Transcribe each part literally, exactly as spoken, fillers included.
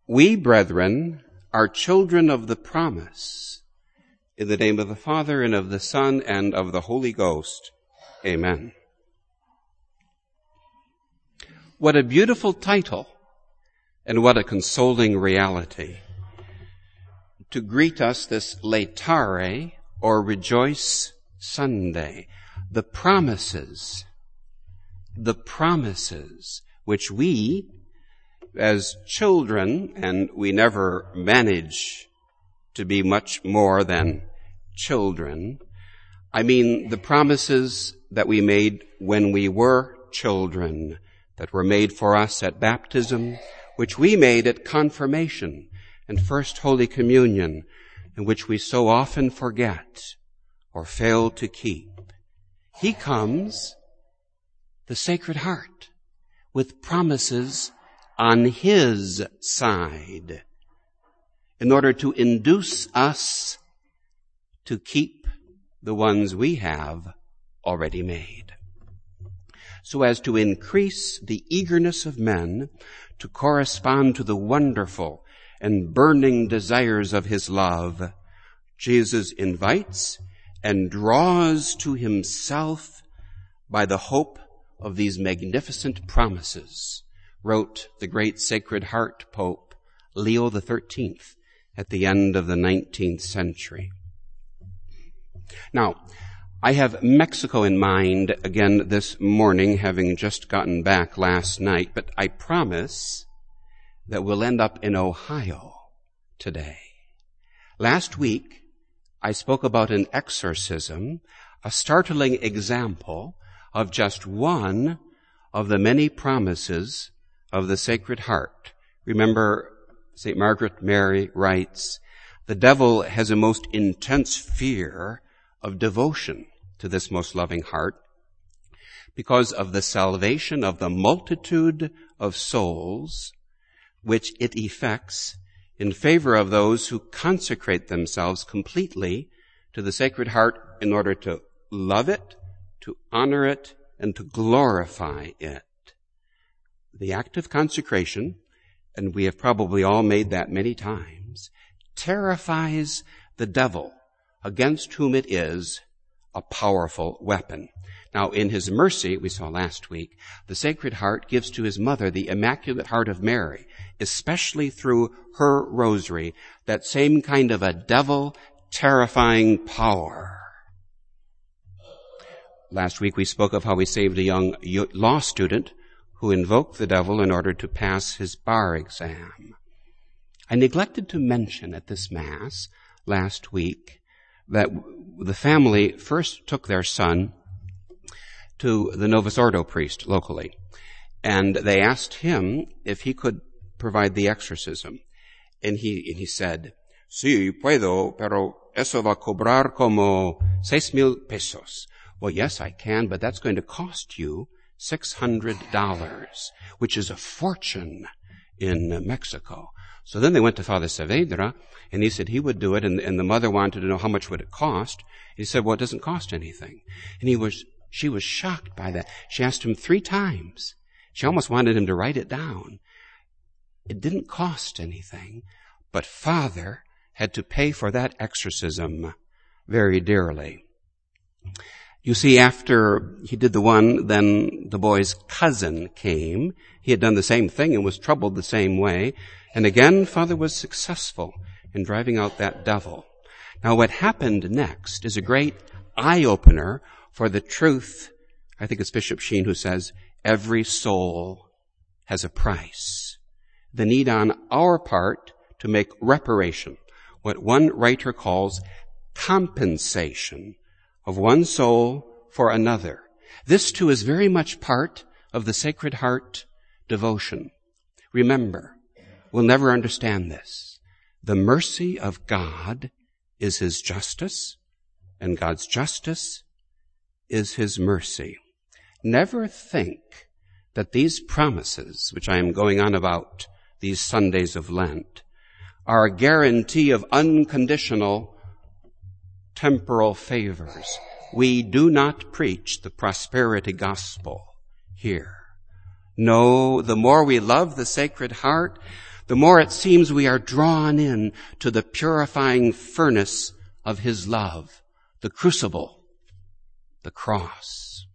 We, brethren, are children of the promise. In the name of the Father, and of the Son, and of the Holy Ghost. Amen. What a beautiful title, and what a consoling reality. To greet us this Laetare, or Rejoice Sunday. The promises, the promises which we, as children, and we never manage to be much more than children. I mean, the promises that we made when we were children, that were made for us at baptism, which we made at confirmation and First Holy Communion, and which we so often forget or fail to keep. He comes, the Sacred Heart, with promises on His side, in order to induce us to keep the ones we have already made, so as to increase the eagerness of men to correspond to the wonderful and burning desires of His love. Jesus invites and draws to Himself by the hope of these magnificent promises, wrote the great Sacred Heart Pope Leo the thirteenth at the end of the nineteenth century. Now, I have Mexico in mind again this morning, having just gotten back last night, but I promise that we'll end up in Ohio today. Last week, I spoke about an exorcism, a startling example of just one of the many promises of the Sacred Heart. Remember, Saint Margaret Mary writes, the devil has a most intense fear of devotion to this most loving heart because of the salvation of the multitude of souls which it effects in favor of those who consecrate themselves completely to the Sacred Heart in order to love it, to honor it, and to glorify it. The act of consecration, and we have probably all made that many times, terrifies the devil, against whom it is a powerful weapon. Now, in His mercy, we saw last week, the Sacred Heart gives to His mother, the Immaculate Heart of Mary, especially through her rosary, that same kind of a devil-terrifying power. Last week we spoke of how we saved a young law student who invoked the devil in order to pass his bar exam. I neglected to mention at this Mass last week that the family first took their son to the Novus Ordo priest locally, and they asked him if he could provide the exorcism. And he, and he said, sí, puedo, pero eso va a cobrar como seis mil pesos. Well, yes, I can, but that's going to cost you six hundred dollars, which is a fortune in Mexico. So then they went to Father Saavedra, and he said he would do it, and, and the mother wanted to know how much would it cost. He said, well, it doesn't cost anything. And he was, she was shocked by that. She asked him three times. She almost wanted him to write it down. It didn't cost anything, but Father had to pay for that exorcism very dearly. You see, after he did the one, then the boy's cousin came. He had done the same thing and was troubled the same way. And again, Father was successful in driving out that devil. Now, what happened next is a great eye-opener for the truth. I think it's Bishop Sheen who says, every soul has a price. The need on our part to make reparation, what one writer calls compensation of one soul for another. This too is very much part of the Sacred Heart devotion. Remember, we'll never understand this. The mercy of God is His justice, and God's justice is His mercy. Never think that these promises, which I am going on about these Sundays of Lent, are a guarantee of unconditional temporal favors. We do not preach the prosperity gospel here. No, the more we love the Sacred Heart, the more it seems we are drawn in to the purifying furnace of his love, the crucible, the cross.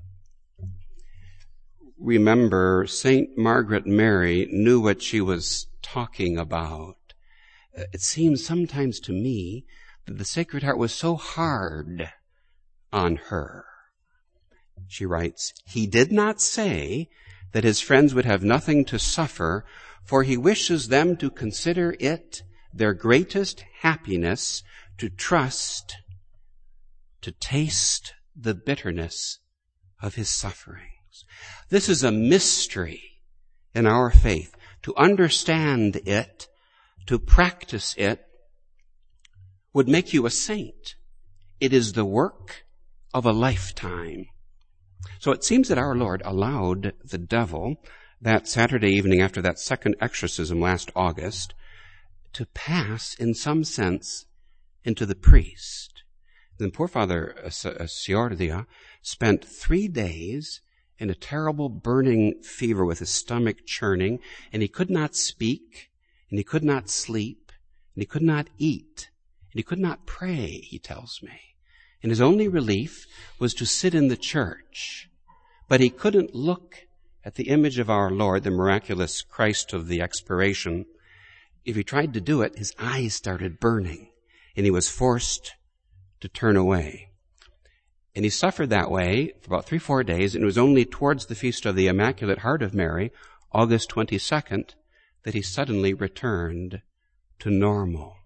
Remember, Saint Margaret Mary knew what she was talking about. It seems sometimes to me that the Sacred Heart was so hard on her. She writes, "He did not say that his friends would have nothing to suffer, for he wishes them to consider it their greatest happiness to trust, to taste the bitterness of his sufferings." This is a mystery in our faith. To understand it, to practice it, would make you a saint. It is the work of a lifetime. So it seems that our Lord allowed the devil that Saturday evening after that second exorcism last August to pass, in some sense, into the priest. Then poor Father Ciordia spent three days in a terrible burning fever with his stomach churning, and he could not speak, and he could not sleep, and he could not eat, and he could not pray, he tells me. And his only relief was to sit in the church. But he couldn't look at the image of our Lord, the miraculous Christ of the expiration. If he tried to do it, his eyes started burning, and he was forced to turn away. And he suffered that way for about three, four days, and it was only towards the Feast of the Immaculate Heart of Mary, August twenty-second, that he suddenly returned to normal.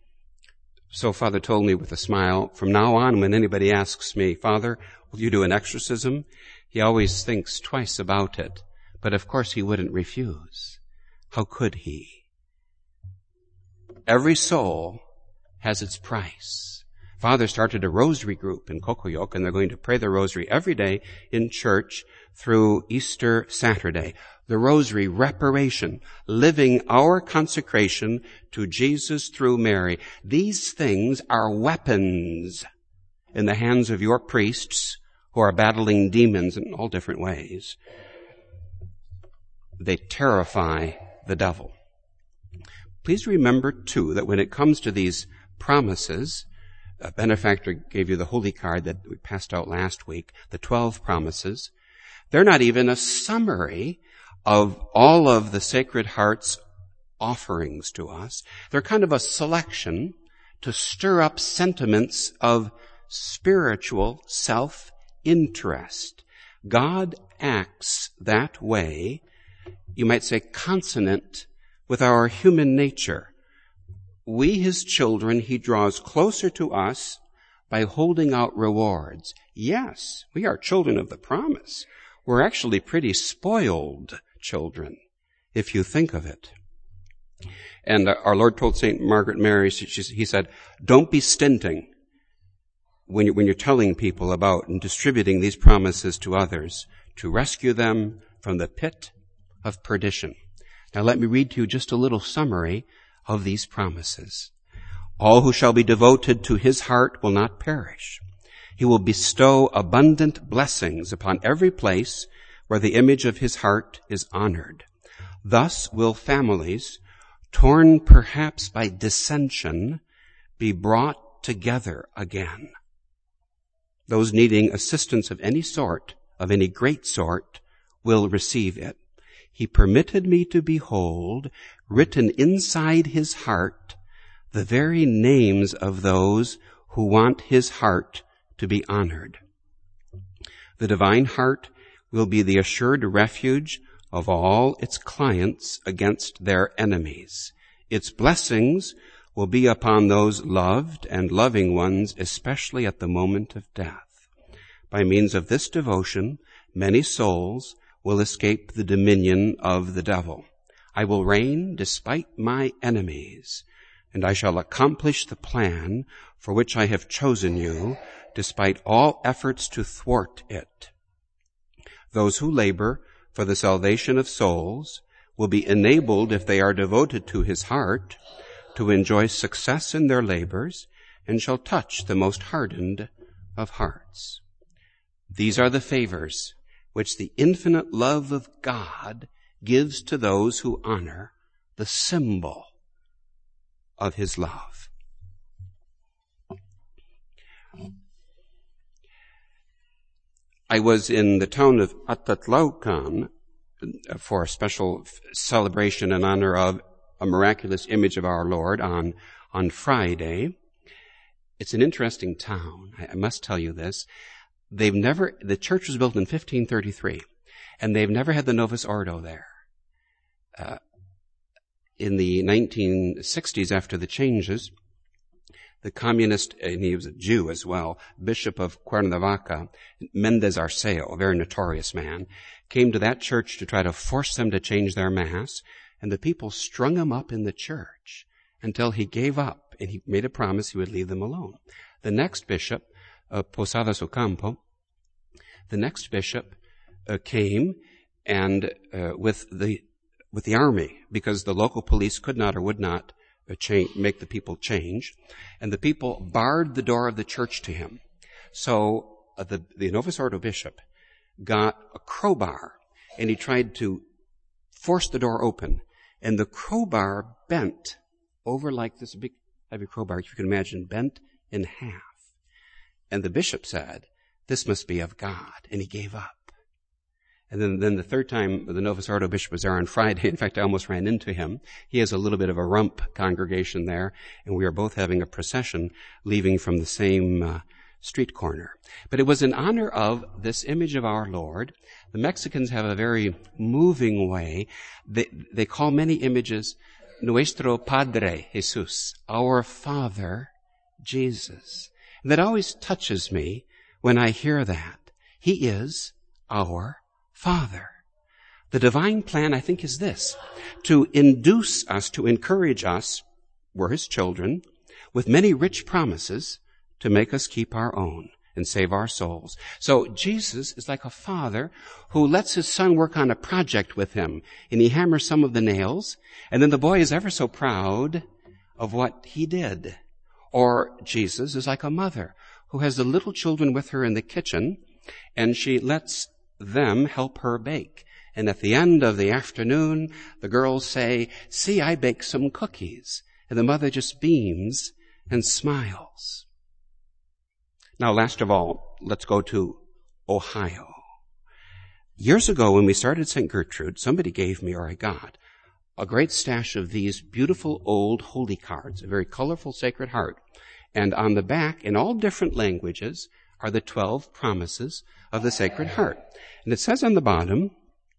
So Father told me with a smile, from now on, when anybody asks me, "Father, will you do an exorcism?" he always thinks twice about it. But of course he wouldn't refuse. How could he? Every soul has its price. Father started a rosary group in Cocoyoc, and they're going to pray the rosary every day in church through Easter Saturday. The rosary reparation, living our consecration to Jesus through Mary. These things are weapons in the hands of your priests who are battling demons in all different ways. They terrify the devil. Please remember, too, that when it comes to these promises, a benefactor gave you the holy card that we passed out last week, the twelve promises. They're not even a summary of all of the Sacred Heart's offerings to us. They're kind of a selection to stir up sentiments of spiritual self-interest. God acts that way, you might say, consonant with our human nature. We, his children, he draws closer to us by holding out rewards. Yes, we are children of the promise. We're actually pretty spoiled children, if you think of it. And our Lord told Saint Margaret Mary, she, she, he said, don't be stinting when, you, when you're telling people about and distributing these promises to others, to rescue them from the pit of perdition. Now let me read to you just a little summary of these promises. All who shall be devoted to his heart will not perish. He will bestow abundant blessings upon every place where the image of his heart is honored. Thus will families, torn perhaps by dissension, be brought together again. Those needing assistance of any sort, of any great sort, will receive it. He permitted me to behold, written inside his heart, the very names of those who want his heart to be honored. The divine heart will be the assured refuge of all its clients against their enemies. Its blessings will be upon those loved and loving ones, especially at the moment of death. By means of this devotion, many souls will escape the dominion of the devil. I will reign despite my enemies, and I shall accomplish the plan for which I have chosen you, despite all efforts to thwart it. Those who labor for the salvation of souls will be enabled, if they are devoted to his heart, to enjoy success in their labors, and shall touch the most hardened of hearts. These are the favors which the infinite love of God gives to those who honor the symbol of his love. I was in the town of Atatlaucan for a special celebration in honor of a miraculous image of our Lord on, on Friday. It's an interesting town. I must tell you this. They've never, the church was built in fifteen thirty-three, and they've never had the Novus Ordo there. Uh, in the nineteen sixties, after the changes, the communist, and he was a Jew as well, Bishop of Cuernavaca, Mendez Arceo, a very notorious man, came to that church to try to force them to change their mass, and the people strung him up in the church until he gave up, and he made a promise he would leave them alone. The next bishop, uh, Posadas Ocampo, the next bishop uh, came and uh, with the with the army, because the local police could not or would not uh, change, make the people change, and the people barred the door of the church to him. So uh, the, the Novus Ordo bishop got a crowbar, and he tried to force the door open, and the crowbar bent over like this big heavy crowbar, you can imagine, bent in half. And the bishop said, "This must be of God," and he gave up. And then, then the third time the Novus Ordo bishop was there on Friday, in fact, I almost ran into him. He has a little bit of a rump congregation there, and we are both having a procession leaving from the same uh, street corner. But it was in honor of this image of our Lord. The Mexicans have a very moving way. They, they call many images Nuestro Padre Jesus, our Father Jesus. And that always touches me when I hear that. He is our Father. The divine plan, I think, is this: to induce us, to encourage us, we're his children, with many rich promises to make us keep our own and save our souls. So Jesus is like a father who lets his son work on a project with him, and he hammers some of the nails, and then the boy is ever so proud of what he did. Or Jesus is like a mother who has the little children with her in the kitchen, and she lets them help her bake. And at the end of the afternoon, the girls say, "See, I baked some cookies." And the mother just beams and smiles. Now, last of all, let's go to Ohio. Years ago, when we started Saint Gertrude, somebody gave me, or I got, a great stash of these beautiful old holy cards, a very colorful Sacred Heart. And on the back, in all different languages, are the twelve promises of the Sacred Heart. And it says on the bottom,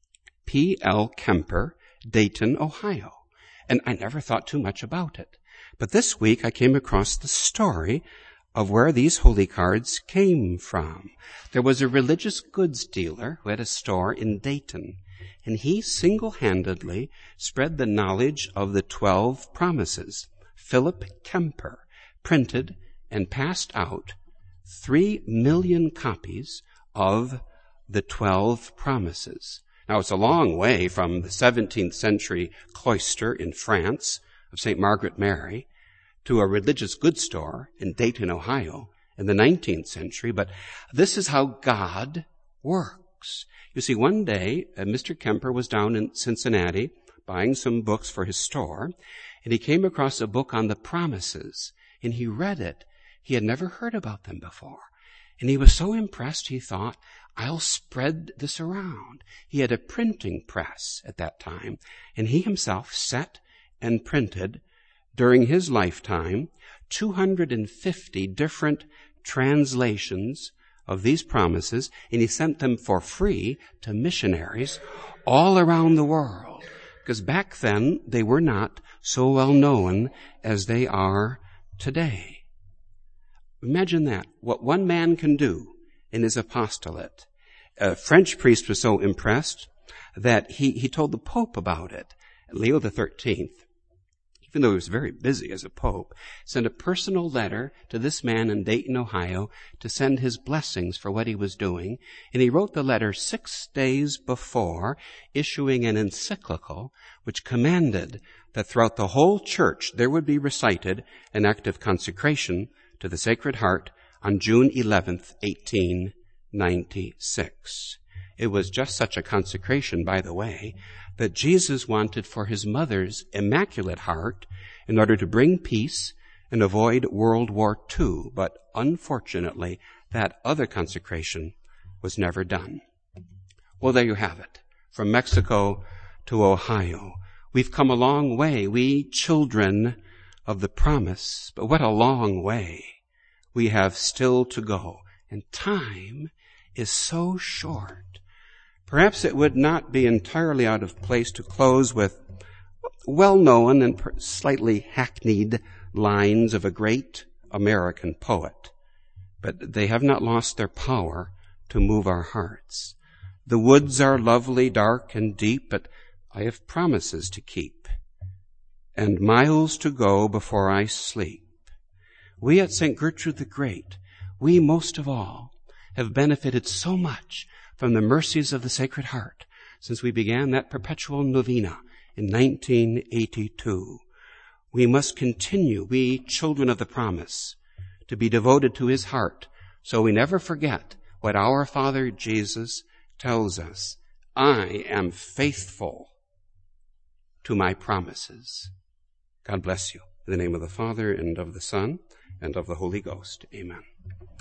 P L Kemper, Dayton, Ohio. And I never thought too much about it. But this week I came across the story of where these holy cards came from. There was a religious goods dealer who had a store in Dayton, and he single-handedly spread the knowledge of the twelve promises. Philip Kemper printed and passed out three million copies of the twelve promises. Now, it's a long way from the seventeenth century cloister in France of Saint Margaret Mary to a religious goods store in Dayton, Ohio in the nineteenth century, but this is how God works. You see, one day, uh, Mister Kemper was down in Cincinnati buying some books for his store, and he came across a book on the promises, and he read it. He had never heard about them before. And he was so impressed, he thought, I'll spread this around. He had a printing press at that time, and he himself set and printed during his lifetime two hundred fifty different translations of these promises, and he sent them for free to missionaries all around the world. Because back then, they were not so well known as they are today. Imagine that, what one man can do in his apostolate. A French priest was so impressed that he, he told the Pope about it. Leo the thirteenth, even though he was very busy as a pope, sent a personal letter to this man in Dayton, Ohio, to send his blessings for what he was doing. And he wrote the letter six days before issuing an encyclical which commanded that throughout the whole church there would be recited an act of consecration to the Sacred Heart on June eleventh, eighteen ninety-six. It was just such a consecration, by the way, that Jesus wanted for his mother's immaculate heart in order to bring peace and avoid World War Two. But unfortunately, that other consecration was never done. Well, there you have it. From Mexico to Ohio. We've come a long way, we children of the promise. But what a long way we have still to go. And time is so short. Perhaps it would not be entirely out of place to close with well-known and slightly hackneyed lines of a great American poet. But they have not lost their power to move our hearts. The woods are lovely, dark, and deep, but I have promises to keep, and miles to go before I sleep. We at Saint Gertrude the Great, we most of all, have benefited so much from the mercies of the Sacred Heart since we began that perpetual novena in nineteen eighty-two. We must continue, we children of the promise, to be devoted to his heart, so we never forget what our Father Jesus tells us. I am faithful to my promises. God bless you. In the name of the Father, and of the Son, and of the Holy Ghost. Amen.